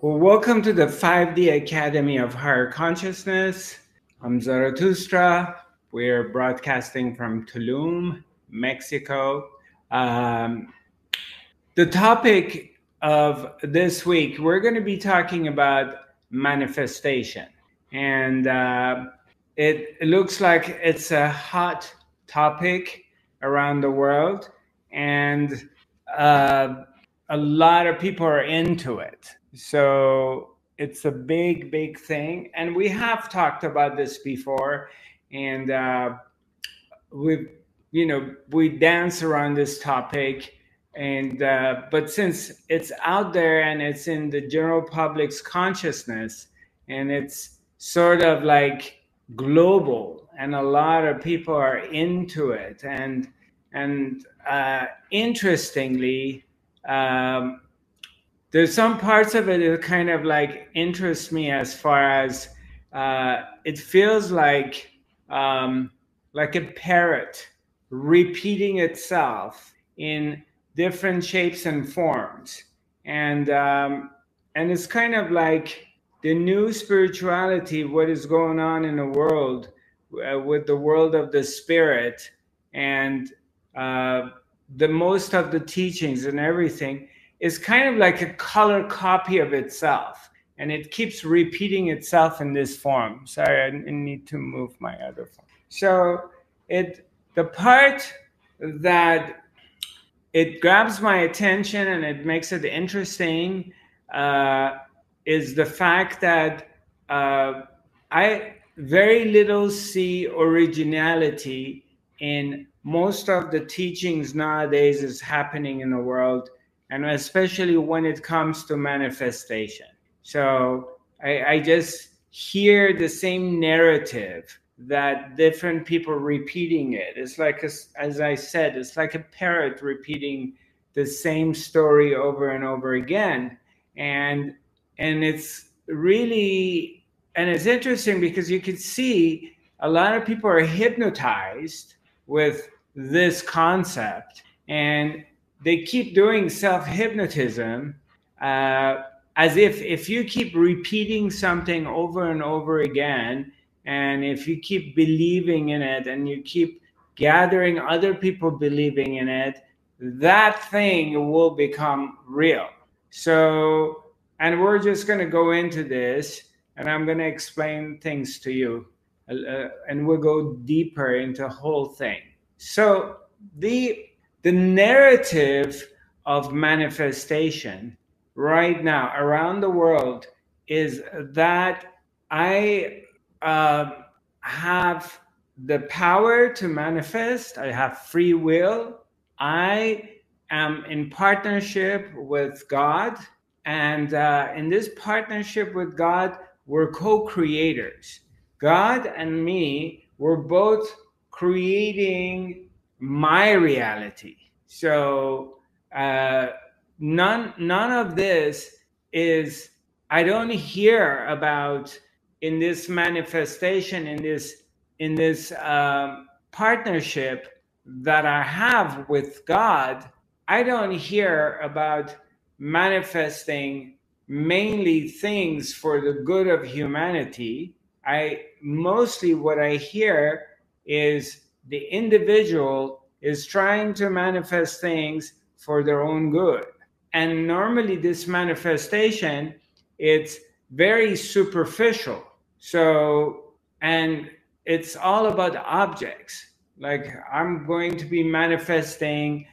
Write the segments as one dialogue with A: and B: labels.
A: Well, welcome to the 5D Academy of Higher Consciousness. I'm Zarathustra. We're broadcasting from Tulum, Mexico. Um, the topic of this week, we're going to be talking about manifestation. And it looks like it's a hot topic around the world. And a lot of people are into it. So it's a big, big thing. And we have talked about this before. And we dance around this topic. And but since it's out there and it's in the general public's consciousness, and it's sort of like global, and a lot of people are into it, and interestingly, there's some parts of it that kind of like interest me, as far as it feels like a parrot repeating itself in different shapes and forms, and it's kind of like the new spirituality, what is going on in the world, with the world of the spirit, and the most of the teachings and everything is kind of like a color copy of itself, and it keeps repeating itself in this form. Sorry, I need to move my other phone. So the part that it grabs my attention and it makes it interesting is the fact that I very little see originality in most of the teachings nowadays is happening in the world, and especially when it comes to manifestation. So I just hear the same narrative that different people repeating it. It's like, as I said, it's like a parrot repeating the same story over and over again. And it's really, and it's interesting because you can see a lot of people are hypnotized with this concept, and they keep doing self-hypnotism as if you keep repeating something over and over again, and if you keep believing in it and you keep gathering other people believing in it, that thing will become real. So, and we're just going to go into this, and I'm going to explain things to you, and we'll go deeper into the whole thing. So the narrative of manifestation right now around the world is that I have the power to manifest. I have free will. I am in partnership with God. And in this partnership with God, we're co-creators. God and me, we're both creating my reality. So none of this is, I don't hear about in this manifestation, in this partnership that I have with God. I don't hear about manifesting mainly things for the good of humanity. Mostly what I hear is the individual is trying to manifest things for their own good. And normally this manifestation, it's very superficial. So, and it's all about objects. Like, I'm going to be manifesting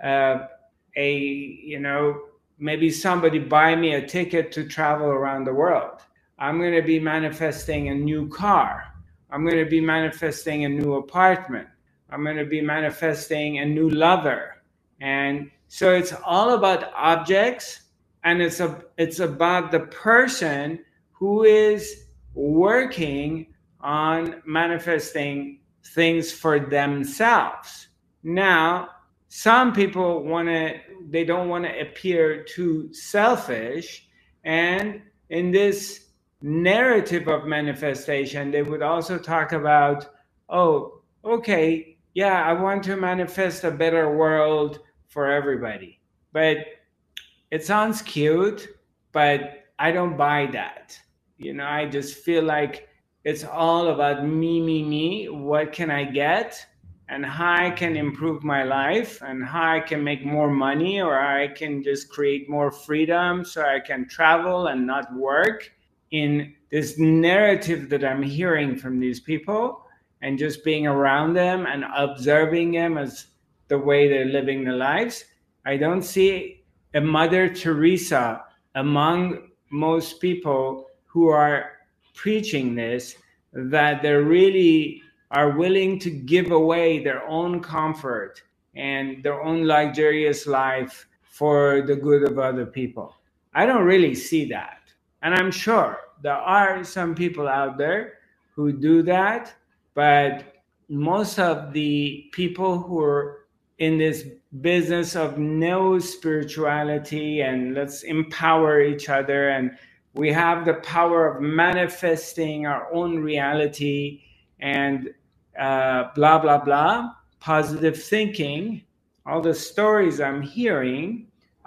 A: maybe somebody buy me a ticket to travel around the world. I'm going to be manifesting a new car. I'm going to be manifesting a new apartment. I'm going to be manifesting a new lover. And so it's all about objects, and it's about the person who is working on manifesting things for themselves. Now, some people they don't want to appear too selfish, and in this narrative of manifestation, they would also talk about, oh, okay, yeah, I want to manifest a better world for everybody. But it sounds cute, but I don't buy that. I just feel like it's all about me. What can I get? And how I can improve my life, and how I can make more money, or I can just create more freedom so I can travel and not work, in this narrative that I'm hearing from these people, and just being around them and observing them as the way they're living their lives. I don't see a Mother Teresa among most people who are preaching this, that they really are willing to give away their own comfort and their own luxurious life for the good of other people. I don't really see that. And I'm sure there are some people out there who do that, but most of the people who are in this business of no spirituality and let's empower each other, and we have the power of manifesting our own reality, and blah, blah, blah, positive thinking, all the stories I'm hearing,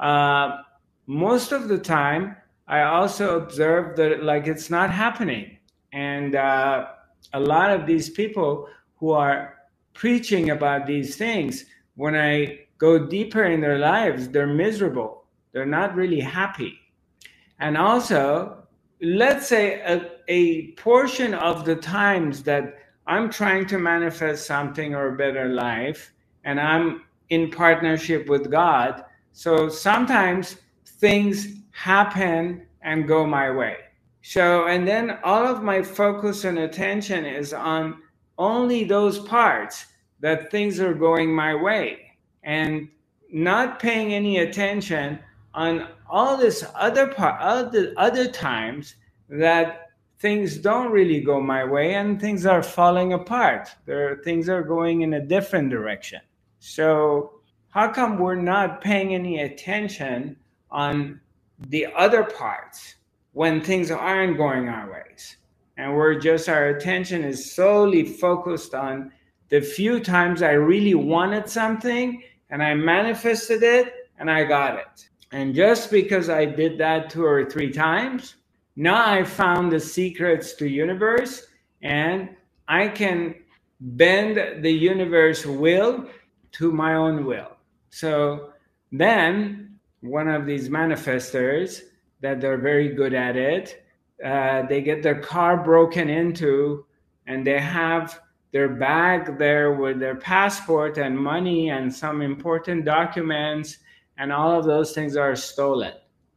A: most of the time, I also observe that like it's not happening. And a lot of these people who are preaching about these things, when I go deeper in their lives, they're miserable. They're not really happy. And also, let's say a portion of the times that I'm trying to manifest something or a better life, and I'm in partnership with God, so sometimes things happen and go my way. So, and then all of my focus and attention is on only those parts that things are going my way, and not paying any attention on all this other part, other times that things don't really go my way and things are falling apart. Things are going in a different direction. So how come we're not paying any attention on the other parts when things aren't going our ways? And our attention is solely focused on the few times I really wanted something and I manifested it and I got it. And just because I did that 2 or 3 times, now I found the secrets to universe, and I can bend the universe will to my own will. So then one of these manifestors that they're very good at it, they get their car broken into, and they have their bag there with their passport and money and some important documents, and all of those things are stolen.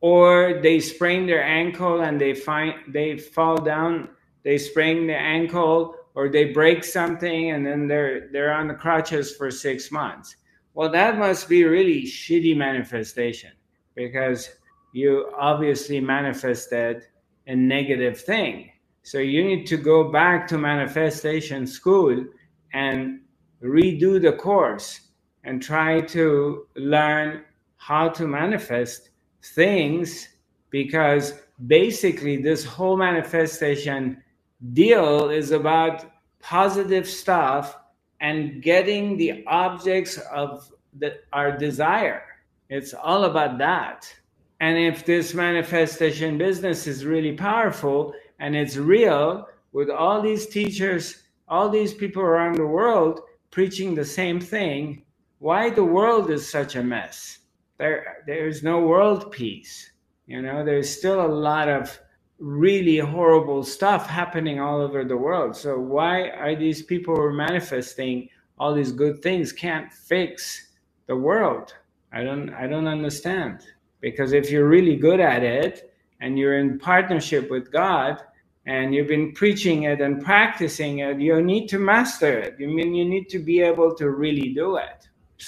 A: Or they sprain their ankle and they fall down, they sprain their ankle, or they break something and then they're on the crutches for 6 months. Well, that must be really shitty manifestation, because you obviously manifested a negative thing. So you need to go back to manifestation school and redo the course and try to learn how to manifest things, because basically this whole manifestation deal is about positive stuff and getting the objects of our desire. It's all about that. And if this manifestation business is really powerful and it's real, with all these teachers, all these people around the world preaching the same thing, why the world is such a mess? There's no world peace. There's still a lot of really horrible stuff happening all over the world. So why are these people who are manifesting all these good things can't fix the world? I don't understand. Because if you're really good at it and you're in partnership with God and you've been preaching it and practicing it, you need to master it. You need to be able to really do it.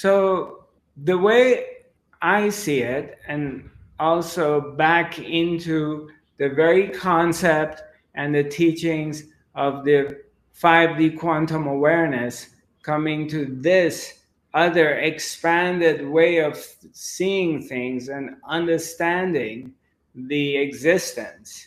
A: So the way I see it, and also back into the very concept and the teachings of the 5D quantum awareness, coming to this other expanded way of seeing things and understanding the existence,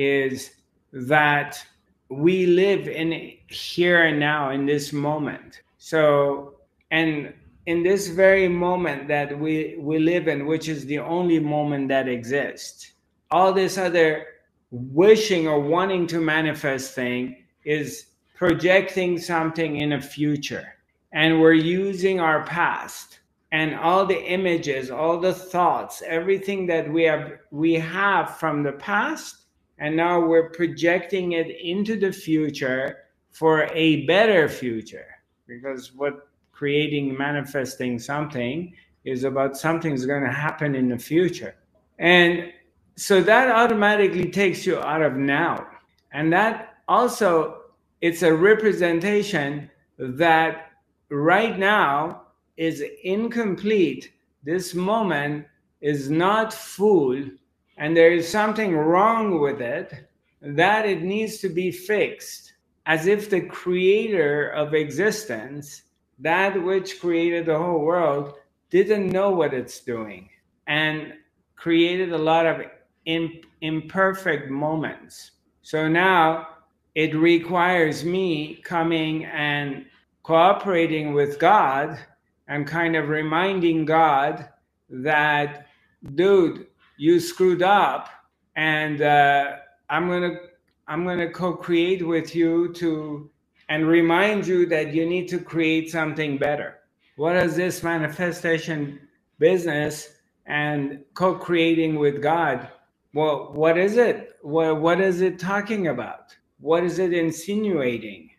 A: is that we live in here and now in this moment. So, and in this very moment that we live in, which is the only moment that exists, all this other wishing or wanting to manifest thing is projecting something in a future. And we're using our past and all the images, all the thoughts, everything that we have from the past, and now we're projecting it into the future for a better future. Because what creating, manifesting something is about something's going to happen in the future. And so that automatically takes you out of now. And that also, it's a representation that right now is incomplete. This moment is not full, and there is something wrong with it, that it needs to be fixed. As if the creator of existence, that which created the whole world, didn't know what it's doing and created a lot of imperfect moments. So now it requires me coming and cooperating with God and kind of reminding God that, dude, you screwed up, and I'm gonna co-create with you and remind you that you need to create something better. What is this manifestation business and co-creating with God? Well, what is it? What is it talking about? What is it insinuating?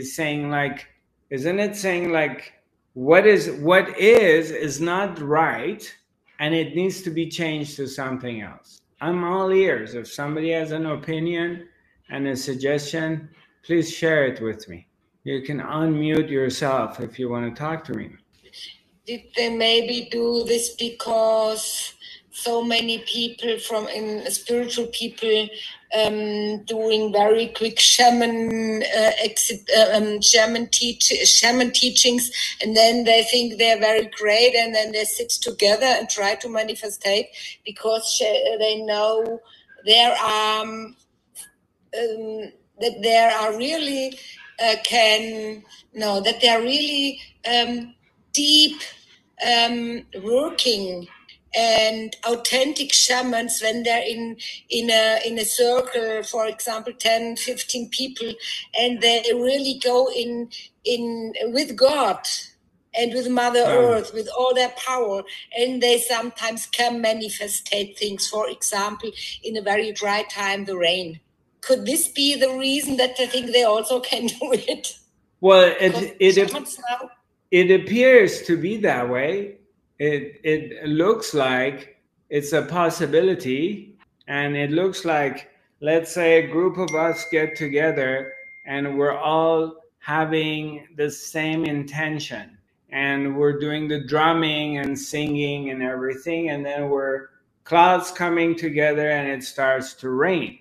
A: Isn't it saying like what is not right, and it needs to be changed to something else? I'm all ears. If somebody has an opinion and a suggestion, please share it with me. You can unmute yourself if you want to talk to me.
B: Did they maybe do this because so many people in spiritual people doing very quick shaman teachings, and then they think they're very great, and then they sit together and try to manifestate because they know there are that there are really that they are really deep working and authentic shamans when they're in a circle, for example 10-15 people, and they really go in with God and with Mother Earth, with all their power, and they sometimes can manifestate things, for example in a very dry time, the rain. Could this be the reason that they think they also can do it?
A: Well, it appears to be that way. It looks like it's a possibility, and it looks like, let's say a group of us get together and we're all having the same intention, and we're doing the drumming and singing and everything, and then we're clouds coming together and it starts to rain.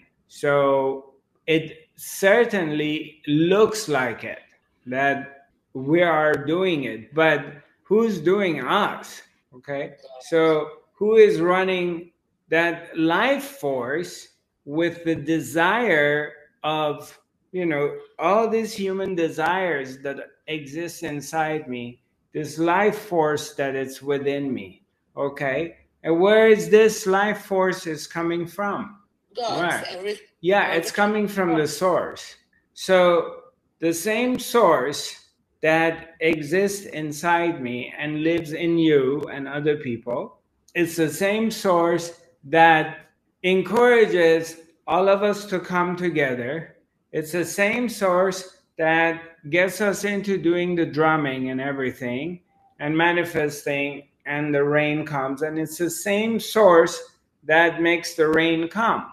A: So it certainly looks like it, that we are doing it, but who's doing us? Okay, so who is running that life force with the desire of, all these human desires that exist inside me, this life force that is within me? Okay, and where is this life force is coming from?
B: Right.
A: Yeah, it's coming from the source. So the same source that exists inside me and lives in you and other people, it's the same source that encourages all of us to come together. It's the same source that gets us into doing the drumming and everything and manifesting, and the rain comes, and it's the same source that makes the rain come.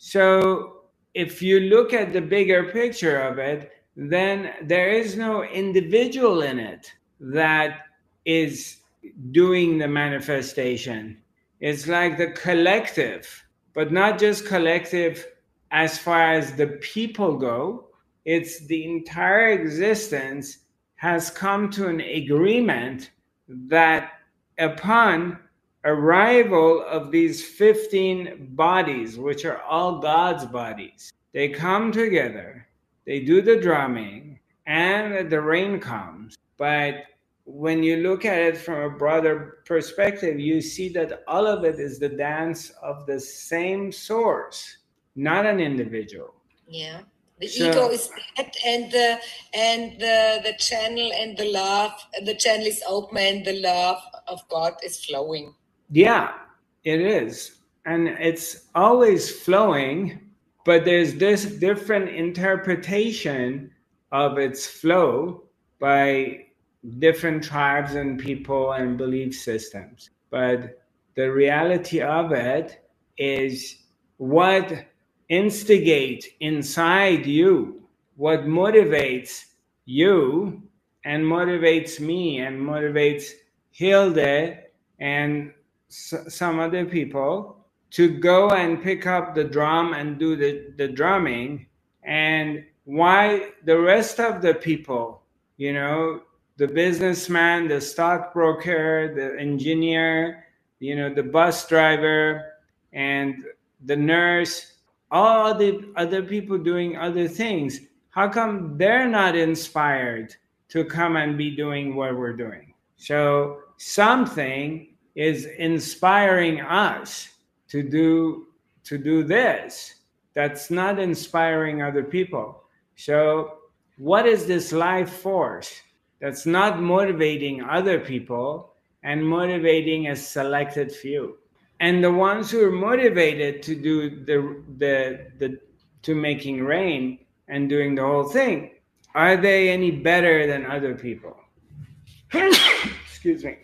A: So if you look at the bigger picture of it, then there is no individual in it that is doing the manifestation. It's like the collective, but not just collective as far as the people go. It's the entire existence has come to an agreement that upon arrival of these 15 bodies, which are all God's bodies, they come together, they do the drumming, and the rain comes. But when you look at it from a broader perspective, you see that all of it is the dance of the same source, not an individual.
B: Yeah. The ego is that, and the channel and the love, the channel is open and the love of God is flowing.
A: Yeah, it is. And it's always flowing, but there's this different interpretation of its flow by different tribes and people and belief systems. But the reality of it is what instigates inside you, what motivates you and motivates me and motivates Hilde and some other people to go and pick up the drum and do the drumming, and why the rest of the people, you know, the businessman, the stockbroker, the engineer, you know, the bus driver and the nurse, all the other people doing other things, how come they're not inspired to come and be doing what we're doing? So something is inspiring us to do this that's not inspiring other people. So what is this life force that's not motivating other people and motivating a selected few? And the ones who are motivated to do the to making rain and doing the whole thing, are they any better than other people? Excuse me.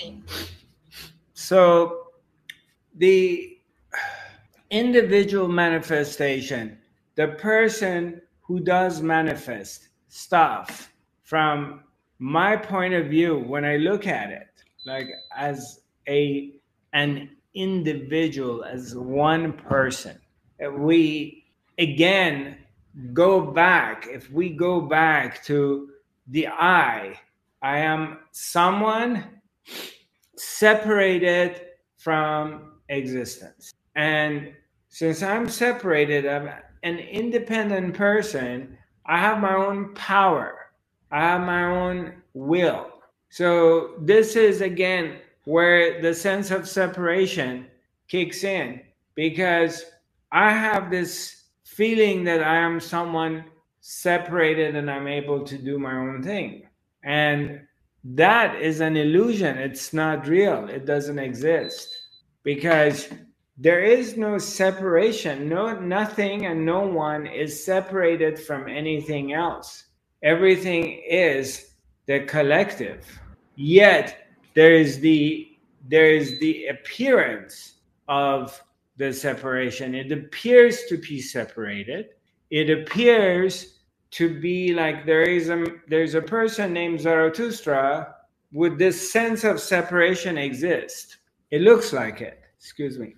A: So the individual manifestation, the person who does manifest stuff, from my point of view, when I look at it, like as an individual, as one person, we again go back, if we go back to the I am someone separated from existence. And since I'm separated, I'm an independent person, I have my own power, I have my own will. So this is again where the sense of separation kicks in, because I have this feeling that I am someone separated and I'm able to do my own thing. And that is an illusion. It's not real. It doesn't exist, because there is no separation. Nothing and no one is separated from anything else. Everything is the collective. Yet there is the appearance of the separation. It appears to be separated. It appears to be like there's a person named Zarathustra with this sense of separation exist. It looks like it. Excuse me.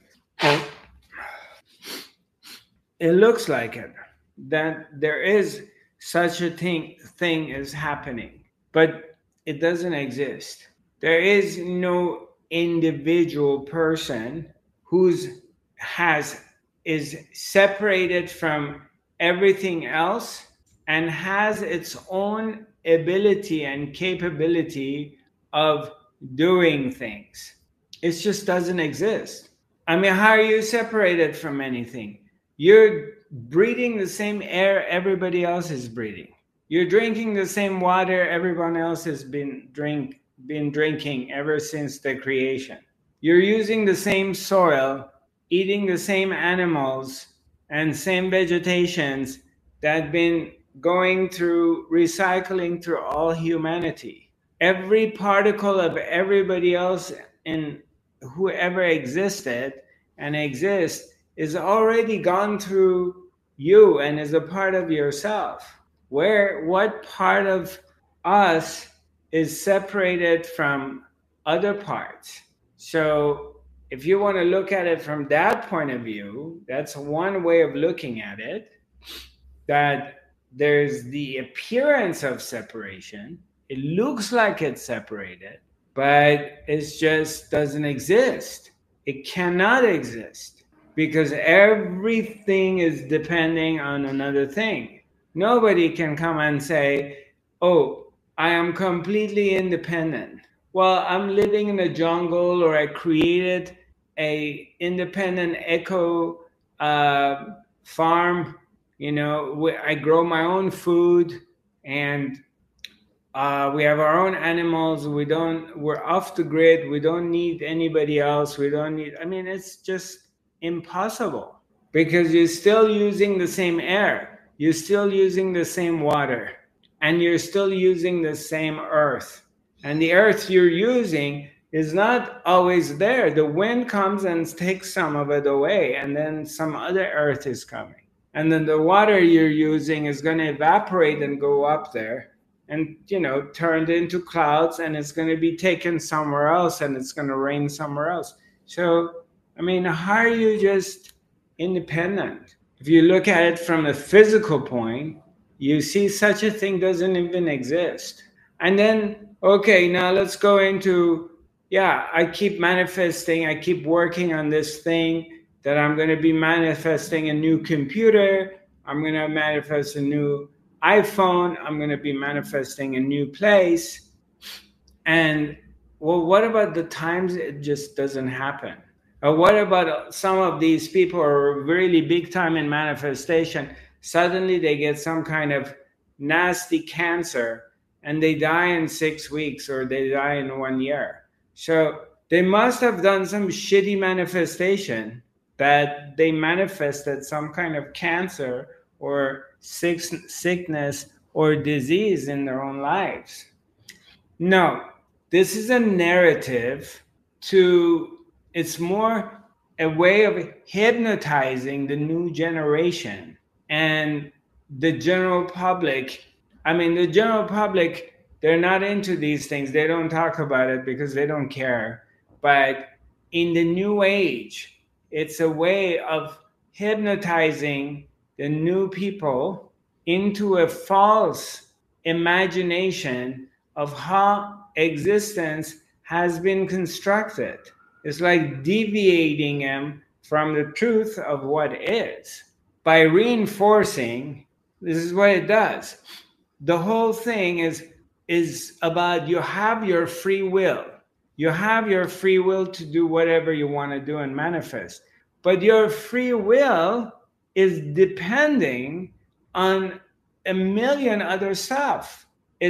A: It looks like it, that there is such a thing is happening, but it doesn't exist. There is no individual person is separated from everything else and has its own ability and capability of doing things. It just doesn't exist. I mean, how are you separated from anything? You're breathing the same air everybody else is breathing. You're drinking the same water everyone else has been drinking ever since the creation. You're using the same soil, eating the same animals and same vegetations that have been going through, recycling through all humanity. Every particle of everybody else in whoever existed and exists is already gone through you and is a part of yourself. What part of us is separated from other parts? So if you want to look at it from that point of view, that's one way of looking at it, that there's the appearance of separation. It looks like it's separated, but it just doesn't exist. It cannot exist, because everything is depending on another thing. Nobody can come and say, oh, I am completely independent. Well, I'm living in a jungle, or I created a independent eco farm. I grow my own food, and we have our own animals. We're off the grid. We don't need anybody else. It's just impossible, because you're still using the same air. You're still using the same water, and you're still using the same earth. And the earth you're using is not always there. The wind comes and takes some of it away, and then some other earth is coming. And then the water you're using is going to evaporate and go up there and, turned into clouds, and it's going to be taken somewhere else, and it's going to rain somewhere else. So, how are you just independent? If you look at it from a physical point, you see such a thing doesn't even exist. And then, okay, now let's go into, I keep manifesting, I keep working on this thing that I'm going to be manifesting a new computer, I'm going to manifest a new iPhone, I'm going to be manifesting a new place. And well, what about the times it just doesn't happen? Or what about some of these people who are really big time in manifestation? Suddenly they get some kind of nasty cancer and they die in 6 weeks, or they die in 1 year. So they must have done some shitty manifestation that they manifested some kind of cancer or sickness or disease in their own lives. No, this is a narrative it's more a way of hypnotizing the new generation and the general public. The general public, they're not into these things. They don't talk about it because they don't care. But in the new age, it's a way of hypnotizing the new people into a false imagination of how existence has been constructed. It's like deviating them from the truth of what is. By reinforcing, this is what it does. The whole thing is about, you have your free will. You have your free will to do whatever you want to do and manifest. But your free will is depending on a million other stuff.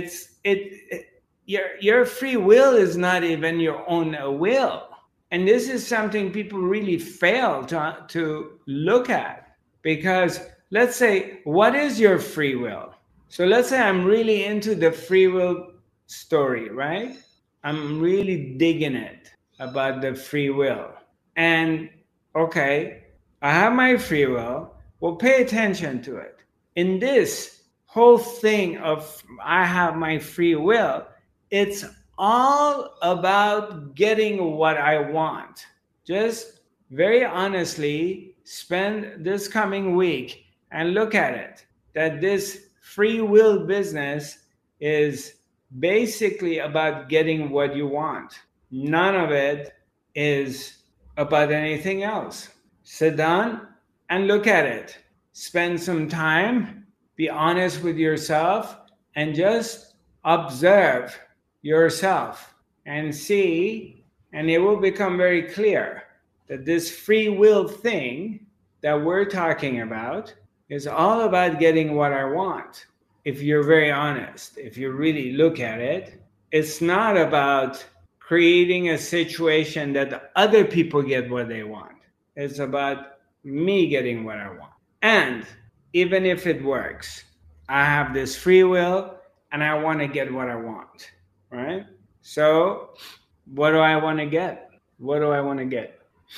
A: Your free will is not even your own will. And this is something people really fail to look at. Because let's say, what is your free will? So let's say I'm really into the free will story, right? I'm really digging it about the free will. And okay, I have my free will. Well, pay attention to it. In this whole thing of I have my free will, it's all about getting what I want. Just very honestly, spend this coming week and look at it. That this free will business is basically about getting what you want. None of it is about anything else. Sit down and look at it. Spend some time, be honest with yourself, and just observe yourself and see, and it will become very clear that this free will thing that we're talking about is all about getting what I want. If you're very honest, if you really look at it, it's not about creating a situation that other people get what they want. It's about me getting what I want. And even if it works, I have this free will and I want to get what I want, right? So what do I want to get? What do I want to get?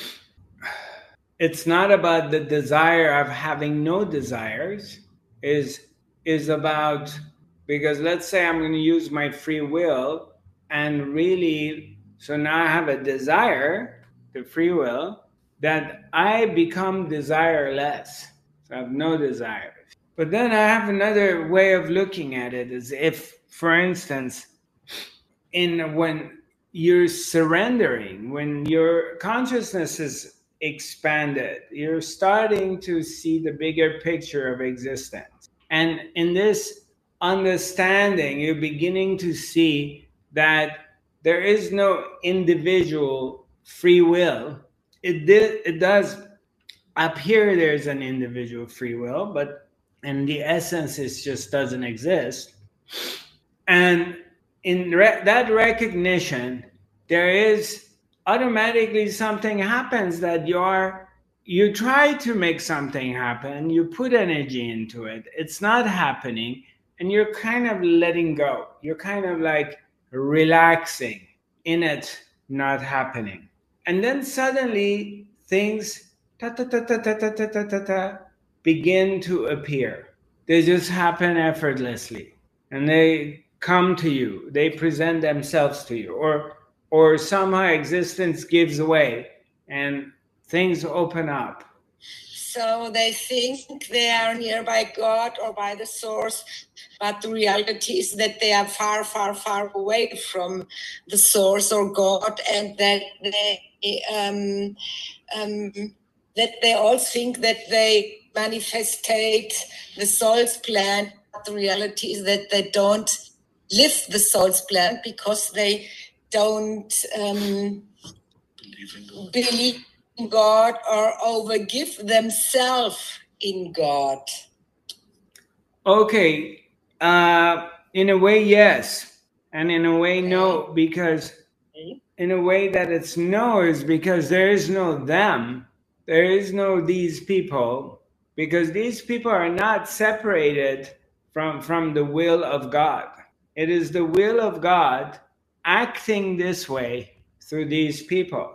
A: It's not about the desire of having no desires. Is about, because let's say I'm going to use my free will and really, so now I have a desire, the free will, that I become desireless. So I have no desires. But then I have another way of looking at it, as if, for instance, when you're surrendering, when your consciousness is expanded, you're starting to see the bigger picture of existence. And in this understanding, you're beginning to see that there is no individual free will. It does appear there's an individual free will, but in the essence, it just doesn't exist. And in that recognition, there is automatically something happens that you try to make something happen, you put energy into it, it's not happening, and you're kind of letting go. You're kind of like relaxing in it not happening. And then suddenly things begin to appear. They just happen effortlessly. And they come to you. They present themselves to you. Or somehow existence gives way and things open up.
B: So they think they are nearby God or by the source, but the reality is that they are far, far, far away from the source or God, and that they all think that they manifestate the soul's plan. But the reality is that they don't live the soul's plan because they don't believe in God or overgive themselves in God.
A: Okay, in a way, yes, and in a way, no, because in a way that it's no is because there is no them, there is no these people, because these people are not separated from the will of God. It is the will of God acting this way through these people.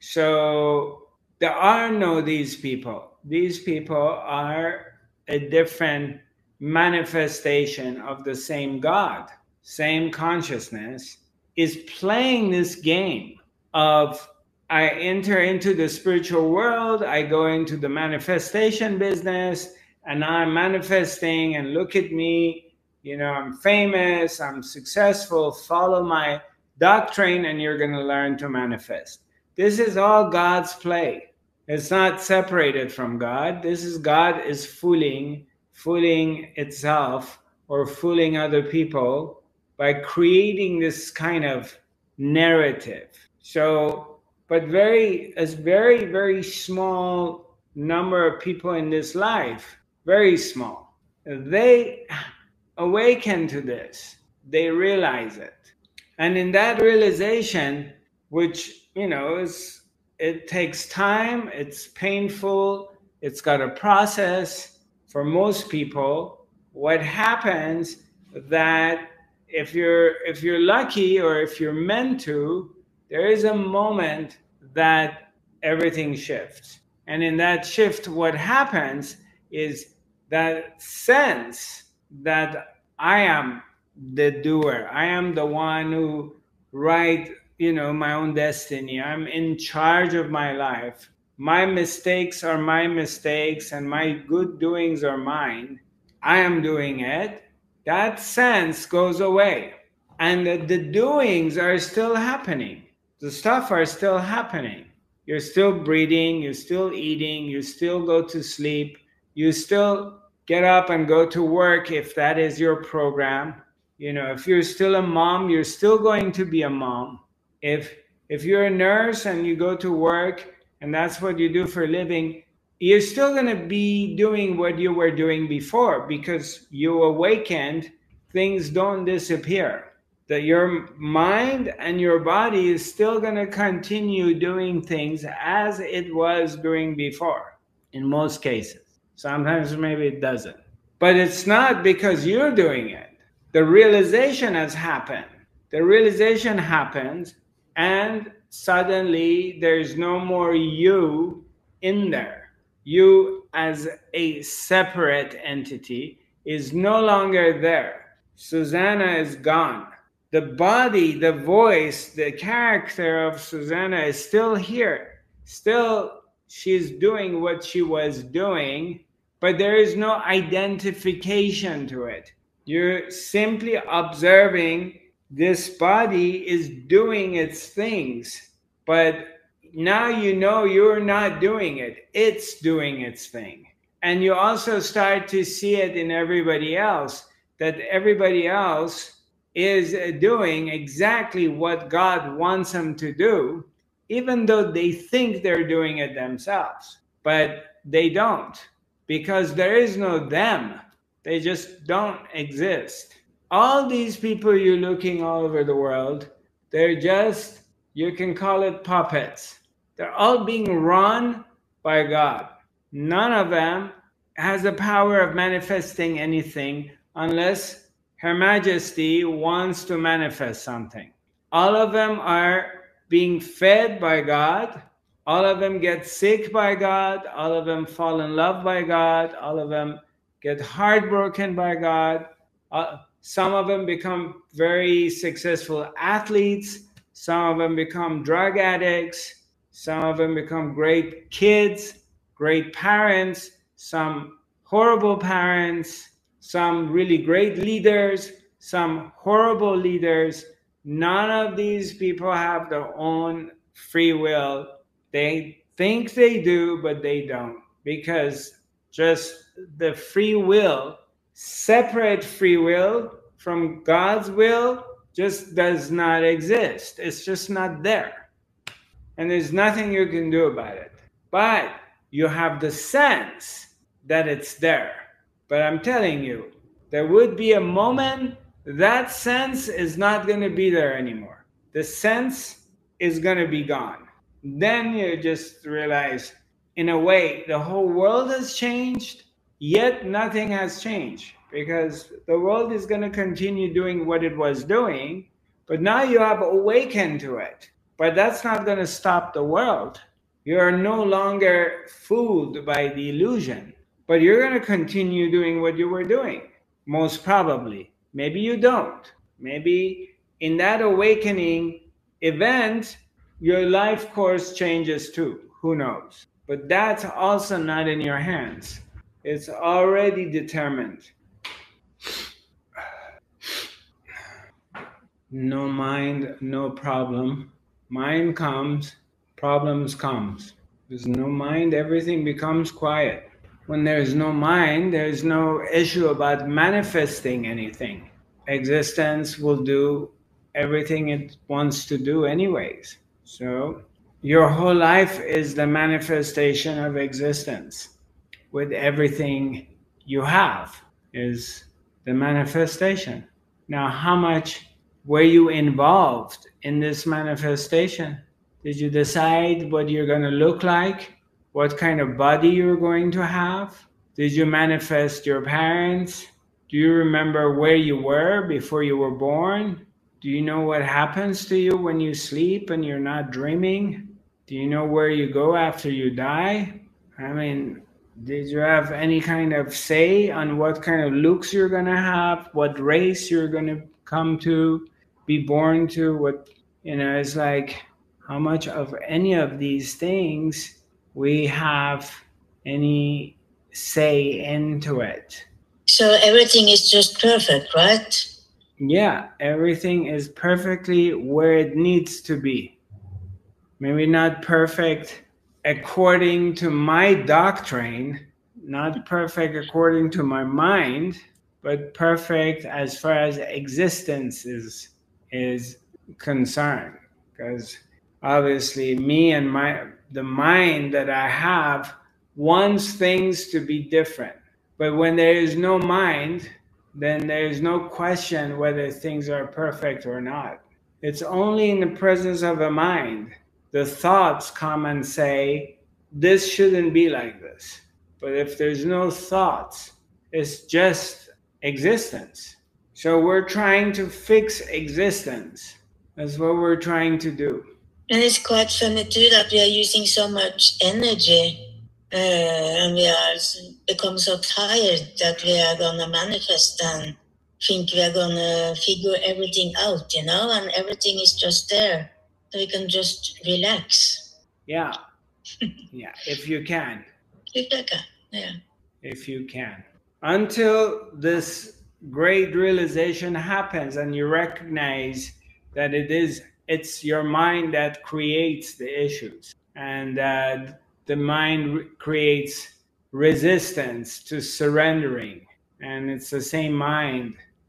A: So there are no these people. These people are a different manifestation of the same God, same consciousness, is playing this game of I enter into the spiritual world, I go into the manifestation business, and I'm manifesting, and look at me, I'm famous, I'm successful, follow my doctrine, and you're going to learn to manifest. This is all God's play. It's not separated from God. This is God is fooling itself or fooling other people by creating this kind of narrative. So, but a very, very small number of people in this life, very small, they awaken to this. They realize it. And in that realization, which, it takes time, it's painful, it's got a process for most people, what happens that if you're lucky or if you're meant to, there is a moment that everything shifts. And in that shift, what happens is that sense that I am the doer, I am the one who write, my own destiny, I'm in charge of my life, my mistakes are my mistakes and my good doings are mine, I am doing it, that sense goes away. And the doings are still happening. The stuff are still happening. You're still breathing, you're still eating, you still go to sleep, you still get up and go to work if that is your program. If you're still a mom, you're still going to be a mom. If you're a nurse and you go to work and that's what you do for a living, you're still going to be doing what you were doing before because you awakened. Things don't disappear. That your mind and your body is still going to continue doing things as it was doing before in most cases. Sometimes maybe it doesn't. But it's not because you're doing it. The realization has happened. The realization happens and suddenly there's no more you in there. You as a separate entity is no longer there. Susanna is gone. The body, the voice, the character of Susanna is still here. Still, she's doing what she was doing, but there is no identification to it. You're simply observing this body is doing its things, but now you're not doing it. It's doing its thing. And you also start to see it in everybody else, that everybody else is doing exactly what God wants them to do, even though they think they're doing it themselves. But they don't, because there is no them. They just don't exist. All these people you're looking all over the world, they're just, you can call it puppets. They're all being run by God. None of them has the power of manifesting anything unless Her Majesty wants to manifest something. All of them are being fed by God. All of them get sick by God. All of them fall in love by God. All of them get heartbroken by God. Some of them become very successful athletes. Some of them become drug addicts. Some of them become great kids, great parents, some horrible parents, some really great leaders, some horrible leaders. None of these people have their own free will. They think they do, but they don't, because just the free will, separate free will from God's will, just does not exist. It's just not there. And there's nothing you can do about it. But you have the sense that it's there. But I'm telling you, there would be a moment that sense is not going to be there anymore. The sense is going to be gone. Then you just realize, in a way, the whole world has changed, yet nothing has changed, because the world is going to continue doing what it was doing, but now you have awakened to it. But that's not going to stop the world. You are no longer fooled by the illusion, but you're going to continue doing what you were doing, most probably. Maybe you don't. Maybe in that awakening event, your life course changes too. Who knows? But that's also not in your hands. It's already determined. No mind, no problem. Mind comes, problems comes. There's no mind, everything becomes quiet. When there's no mind, there's no issue about manifesting anything. Existence will do everything it wants to do anyways. So your whole life is the manifestation of existence. With everything you have is the manifestation. Now, how much were you involved in this manifestation? Did you decide what you're going to look like? What kind of body you're going to have? Did you manifest your parents? Do you remember where you were before you were born? Do you know what happens to you when you sleep and you're not dreaming? Do you know where you go after you die? I mean, did you have any kind of say on what kind of looks you're going to have, what race you're going to come to, be born to? What, it's like, how much of any of these things we have any say into it?
B: So everything is just perfect, right?
A: Yeah, everything is perfectly where it needs to be. Maybe not perfect according to my doctrine, not perfect according to my mind, but perfect as far as existence is concerned. Because obviously me and the mind that I have wants things to be different. But when there is no mind, then there is no question whether things are perfect or not. It's only in the presence of a mind the thoughts come and say, this shouldn't be like this. But if there's no thoughts, it's just existence. So we're trying to fix existence. That's what we're trying to do.
B: And it's quite funny too that we are using so much energy and we are become so tired that we are going to manifest and think we are going to figure everything out, and everything is just there. So we can just relax.
A: Yeah. Yeah, if you can.
B: If I can, yeah.
A: If you can. Until this great realization happens and you recognize that it's your mind that creates the issues, and that the mind creates resistance to surrendering, and it's the same mind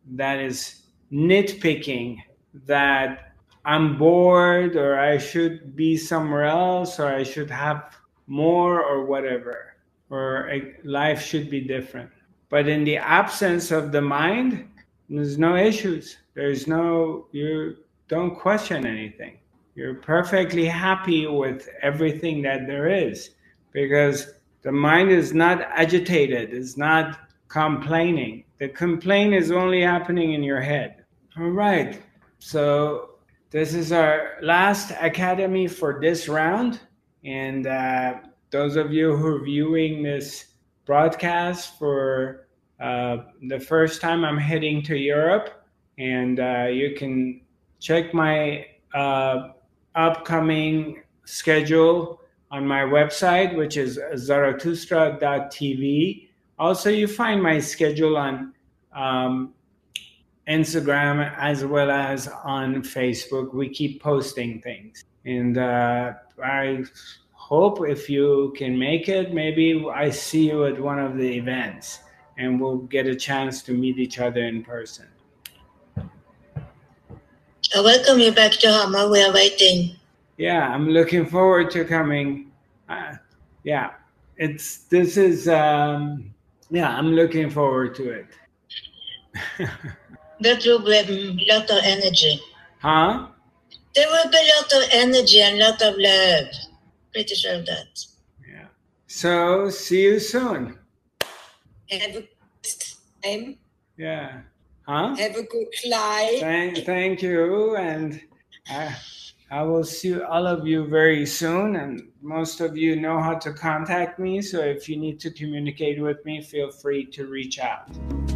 A: that is nitpicking that I'm bored or I should be somewhere else or I should have more or whatever, or life should be different. But in the absence of the mind, there's no issues. You don't question anything. You're perfectly happy with everything that there is because the mind is not agitated, it's not complaining. The complaint is only happening in your head. All right. So this is our last academy for this round. And those of you who are viewing this broadcast for the first time, I'm heading to Europe. And you can check my upcoming schedule on my website, which is zarathustra.tv. Also, you find my schedule on Instagram as well as on Facebook. We keep posting things. And I hope if you can make it, maybe I see you at one of the events and we'll get a chance to meet each other in person.
B: I welcome you back to Hama. We are waiting.
A: Yeah, I'm looking forward to coming. I'm looking forward to it.
B: That will be a lot of energy.
A: Huh?
B: There will be a lot of energy and a lot of love. Pretty sure of that.
A: Yeah. So, see you soon.
B: Have a good time.
A: Yeah. Huh?
B: Have a good life.
A: Thank you. And I will see all of you very soon. And most of you know how to contact me. So if you need to communicate with me, feel free to reach out.